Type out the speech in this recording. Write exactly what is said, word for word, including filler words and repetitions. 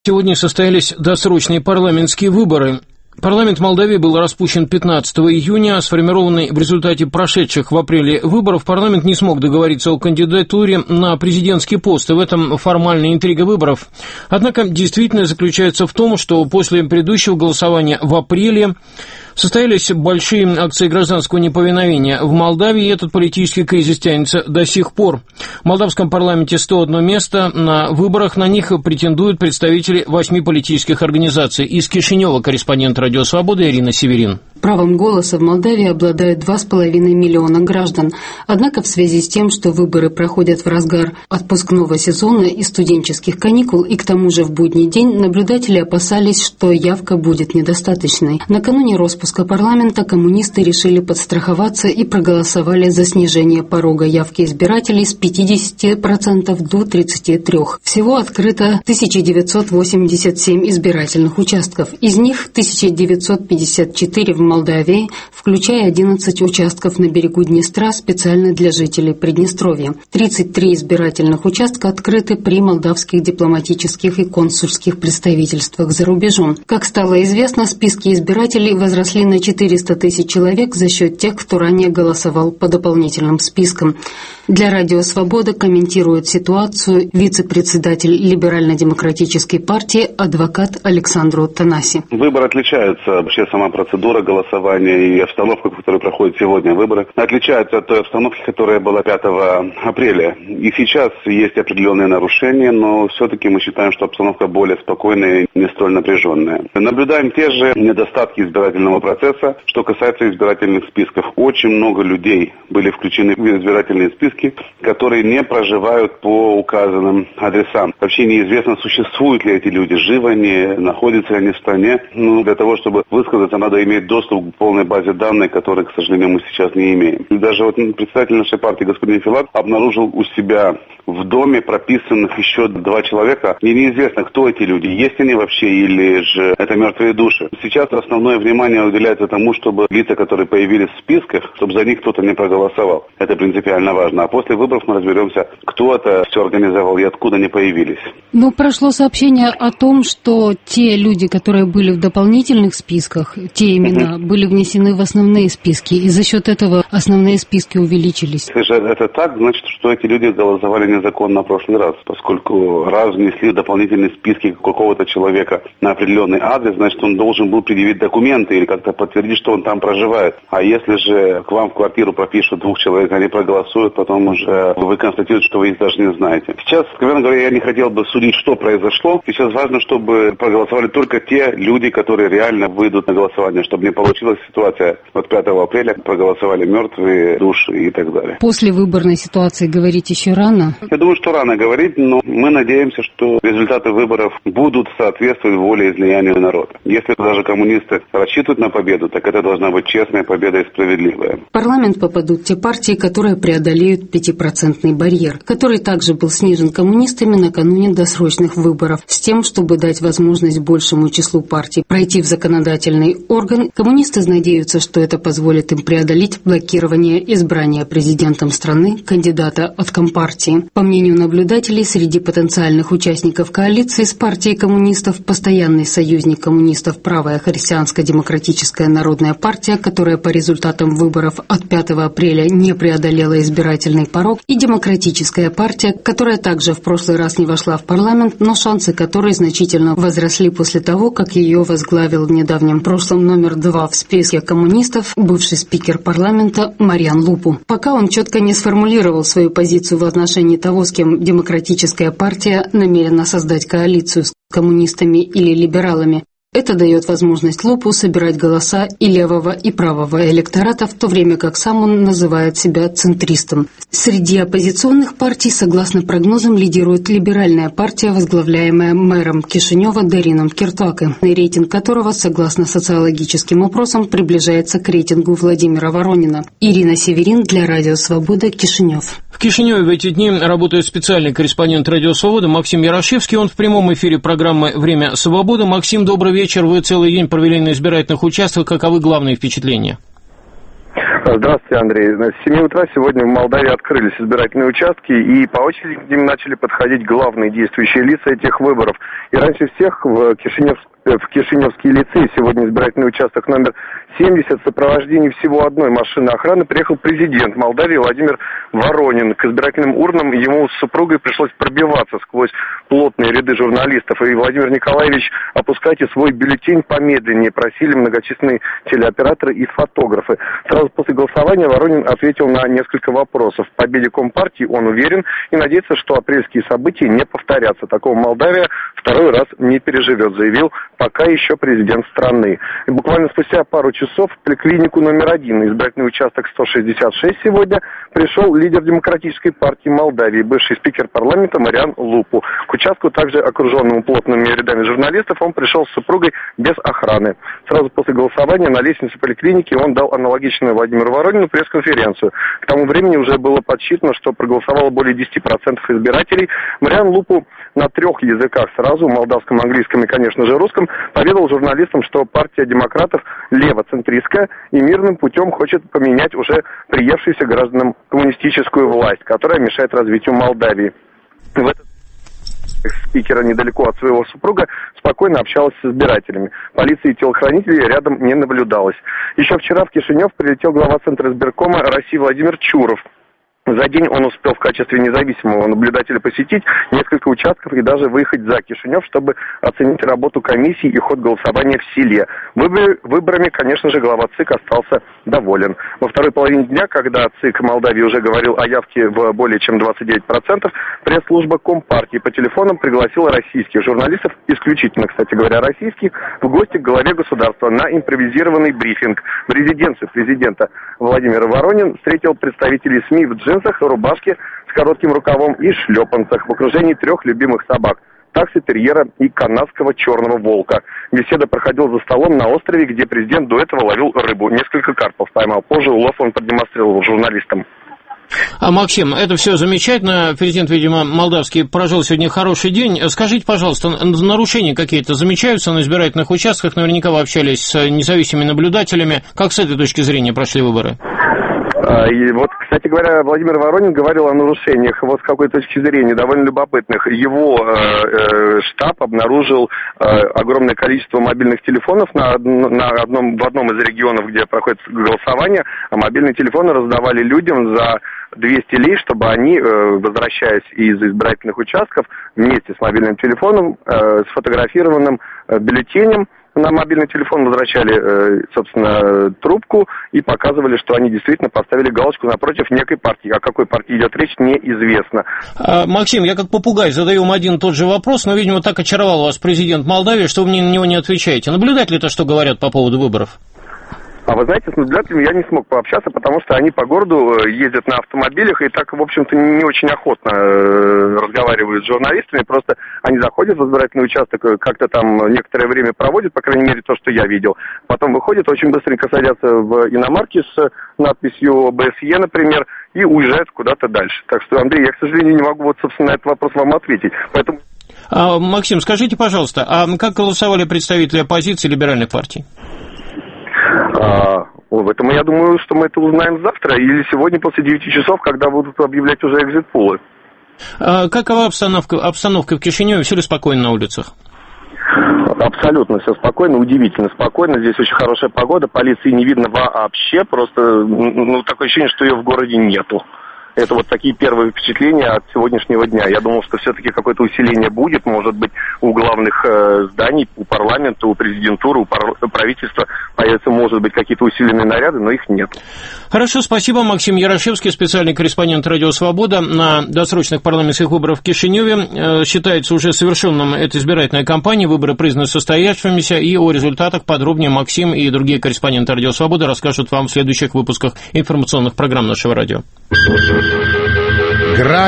Сегодня состоялись досрочные парламентские выборы. Парламент Молдавии был распущен пятнадцатого июня. Сформированный в результате прошедших в апреле выборов, парламент не смог договориться о кандидатуре на президентский пост, и в этом формальная интрига выборов. Однако действительно заключается в том, что после предыдущего голосования в апреле состоялись большие акции гражданского неповиновения в Молдавии, и этот политический кризис тянется до сих пор. В молдавском парламенте сто одно место. На выборах на них претендуют представители восьми политических организаций. Из Кишинева корреспондент «Радио Свобода» Ирина Северин. Правом голоса в Молдавии обладают два с половиной миллиона граждан. Однако в связи с тем, что выборы проходят в разгар отпускного сезона и студенческих каникул, и к тому же в будний день, наблюдатели опасались, что явка будет недостаточной. Накануне распуска парламента коммунисты решили подстраховаться и проголосовали за снижение порога явки избирателей с пятидесяти процентов до тридцати трёх процентов. Всего открыто тысяча девятьсот восемьдесят семь избирательных участков. Из них тысяча девятьсот пятьдесят четыре в Молдавии, включая одиннадцать участков на берегу Днестра специально для жителей Приднестровья. тридцать три избирательных участка открыты при молдавских дипломатических и консульских представительствах за рубежом. Как стало известно, списки избирателей возросли на четыреста тысяч человек за счет тех, кто ранее голосовал по дополнительным спискам. Для «Радио Свобода» комментирует ситуацию вице-председатель Либерально-демократической партии адвокат Александр Танаси. Выборы отличаются, вообще сама процедура голосования и обстановка, которая проходит сегодня выборы, отличаются от той обстановки, которая была пятого апреля. И сейчас есть определенные нарушения, но все-таки мы считаем, что обстановка более спокойная и не столь напряженная. Наблюдаем те же недостатки избирательного процесса, что касается избирательных списков. Очень много людей были включены в избирательные списки, которые не проживают по указанным адресам. Вообще неизвестно, существуют ли эти люди, живы они, находятся ли они в стране. Ну, для того, чтобы высказаться, надо иметь доступ к полной базе данных, которые, к сожалению, мы сейчас не имеем. И даже вот представитель нашей партии, господин Филат, обнаружил у себя в доме прописанных еще два человека. И неизвестно, кто эти люди, есть они вообще или же это мертвые души. Сейчас основное внимание уделяется тому, чтобы лица, которые появились в списках, чтобы за них кто-то не проголосовал. Это принципиально важно. А после выборов мы разберемся, кто это все организовал и откуда они появились. Но прошло сообщение о том, что те люди, которые были в дополнительных списках, те имена, угу. были внесены в основные списки, и за счет этого основные списки увеличились. Если же это так, значит, что эти люди голосовали незаконно в прошлый раз, поскольку раз внесли дополнительные списки какого-то человека на определенный адрес, значит, он должен был предъявить документы или как-то подтвердить, что он там проживает. А если же к вам в квартиру пропишут двух человек, они проголосуют, потом уже вы констатируете, что вы их даже не знаете. Сейчас, откровенно говоря, я не хотел бы судить, что произошло. Сейчас важно, чтобы проголосовали только те люди, которые реально выйдут на голосование, чтобы не получилась ситуация вот пятого апреля, проголосовали мертвые души и так далее. После выборной ситуации говорить еще рано? Я думаю, что рано говорить, но мы надеемся, что результаты выборов будут соответствовать воле излияния народа. Если даже коммунисты рассчитывают на победу, так это должна быть честная победа и справедливая. В парламент попадут те партии, которые преодолеют пятипроцентный барьер, который также был снижен коммунистами накануне досрочных выборов, с тем, чтобы дать возможность большему числу партий пройти в законодательный орган. Коммунисты надеются, что это позволит им преодолеть блокирование избрания президентом страны кандидата от Компартии. По мнению наблюдателей, среди потенциальных участников коалиции с партией коммунистов постоянный союзник коммунистов правая христианско-демократическая народная партия, которая по результатам выборов от пятого апреля не преодолела избирательный порог, и демократическая партия, которая также в прошлый раз не вошла в парламент, но шансы которой значительно возросли после того, как ее возглавил в недавнем прошлом номер два в списке коммунистов бывший спикер парламента Марьян Лупу. Пока он четко не сформулировал свою позицию в отношении того, с кем демократическая партия намерена создать коалицию с коммунистами или либералами. Это дает возможность Лупу собирать голоса и левого, и правого электората, в то время как сам он называет себя центристом. Среди оппозиционных партий, согласно прогнозам, лидирует либеральная партия, возглавляемая мэром Кишинева Дарином Киртаке, рейтинг которого, согласно социологическим опросам, приближается к рейтингу Владимира Воронина. Ирина Северин для «Радио Свобода», Кишинев. В Кишиневе в эти дни работает специальный корреспондент «Радио Свобода» Максим Ярошевский. Он в прямом эфире программы «Время свободы». Максим, добрый вечер. Вы целый день провели на избирательных участках. Каковы главные впечатления? Здравствуйте, Андрей. С семи утра сегодня в Молдавии открылись избирательные участки, и по очереди к ним начали подходить главные действующие лица этих выборов. И раньше всех в Кишинев, в Кишиневский лицей, сегодня избирательный участок номер семьдесят, в сопровождении всего одной машины охраны приехал президент Молдавии Владимир Воронин. К избирательным урнам ему с супругой пришлось пробиваться сквозь плотные ряды журналистов. И, Владимир Николаевич, опускайте свой бюллетень помедленнее, просили многочисленные телеоператоры и фотографы. Сразу после голосования Воронин ответил на несколько вопросов. В победе Компартии он уверен и надеется, что апрельские события не повторятся. Такого Молдавия второй раз не переживет, заявил пока еще президент страны. И буквально спустя пару часов в поликлинику номер один, избирательный участок сто шестьдесят шесть, сегодня пришел лидер Демократической партии Молдавии, бывший спикер парламента Мариан Лупу. К участку, также окруженному плотными рядами журналистов, он пришел с супругой без охраны. Сразу после голосования на лестнице поликлиники он дал аналогичную Владимиру Воронину пресс-конференцию. К тому времени уже было подсчитано, что проголосовало более десять процентов избирателей. Мариан Лупу на трех языках сразу, молдавском, английском и, конечно же, русском, поведал журналистам, что партия демократов левоцентристская и мирным путем хочет поменять уже приевшуюся гражданам коммунистическую власть, которая мешает развитию Молдавии. В этот спикера недалеко от своего супруга спокойно общалась с избирателями. Полиции и телохранителей рядом не наблюдалось. Еще вчера в Кишинев прилетел глава Центра избиркома России Владимир Чуров. За день он успел в качестве независимого наблюдателя посетить несколько участков и даже выехать за Кишинев, чтобы оценить работу комиссии и ход голосования в селе. Выбор, выборами, конечно же, глава ЦИК остался доволен. Во второй половине дня, когда ЦИК Молдавии уже говорил о явке в более чем двадцать девять процентов, пресс-служба Компартии по телефонам пригласила российских журналистов, исключительно, кстати говоря, российских, в гости к главе государства на импровизированный брифинг. В резиденции президента Владимир Воронин встретил представителей СМИ в джинсах, рубашке с коротким рукавом и шлепанцах в окружении трех любимых собак – такси-терьера и канадского черного волка. Беседа проходила за столом на острове, где президент до этого ловил рыбу. Несколько карпов поймал. Позже улов он продемонстрировал журналистам. А, Максим, это все замечательно. Президент, видимо, молдавский прожил сегодня хороший день. Скажите, пожалуйста, нарушения какие-то замечаются на избирательных участках? Наверняка вы общались с независимыми наблюдателями. Как с этой точки зрения прошли выборы? И вот, кстати говоря, Владимир Воронин говорил о нарушениях, вот с какой точки зрения, довольно любопытных. Его э, э, штаб обнаружил э, огромное количество мобильных телефонов на, на одном, в одном из регионов, где проходит голосование, а мобильные телефоны раздавали людям за двести лей, чтобы они, э, возвращаясь из избирательных участков, вместе с мобильным телефоном, э, сфотографированным э, бюллетенем, на мобильный телефон возвращали, собственно, трубку и показывали, что они действительно поставили галочку напротив некой партии. О какой партии идет речь, неизвестно. А, Максим, я как попугай задаю вам один и тот же вопрос, но, видимо, так очаровал вас президент Молдавии, что вы мне на него не отвечаете. Наблюдатели-то что говорят по поводу выборов? А вы знаете, с наблюдателями я не смог пообщаться, потому что они по городу ездят на автомобилях и так, в общем-то, не очень охотно разговаривают с журналистами. Просто они заходят в избирательный участок, как-то там некоторое время проводят, по крайней мере, то, что я видел. Потом выходят, очень быстренько садятся в иномарки с надписью БСЕ, например, и уезжают куда-то дальше. Так что, Андрей, я, к сожалению, не могу вот, собственно, на этот вопрос вам ответить. Поэтому... А, Максим, скажите, пожалуйста, а как голосовали представители оппозиции либеральных партий? А, в этом я думаю, что мы это узнаем завтра или сегодня после девяти часов, когда будут объявлять уже экзит-пулы. А какова обстановка, обстановка в Кишиневе? Все ли спокойно на улицах? Абсолютно все спокойно, удивительно спокойно. Здесь очень хорошая погода, полиции не видно вообще, просто ну, такое ощущение, что ее в городе нету. Это вот такие первые впечатления от сегодняшнего дня. Я думал, что все-таки какое-то усиление будет, может быть, у главных э, зданий, у парламента, у президентуры, у пар- правительства появятся, может быть, какие-то усиленные наряды, но их нет. Хорошо, спасибо. Максим Ярошевский, специальный корреспондент «Радио Свобода» на досрочных парламентских выборах в Кишиневе. Э, считается уже совершенным эта избирательная кампания, выборы признаны состоявшимися, и о результатах подробнее Максим и другие корреспонденты «Радио Свобода» расскажут вам в следующих выпусках информационных программ нашего радио.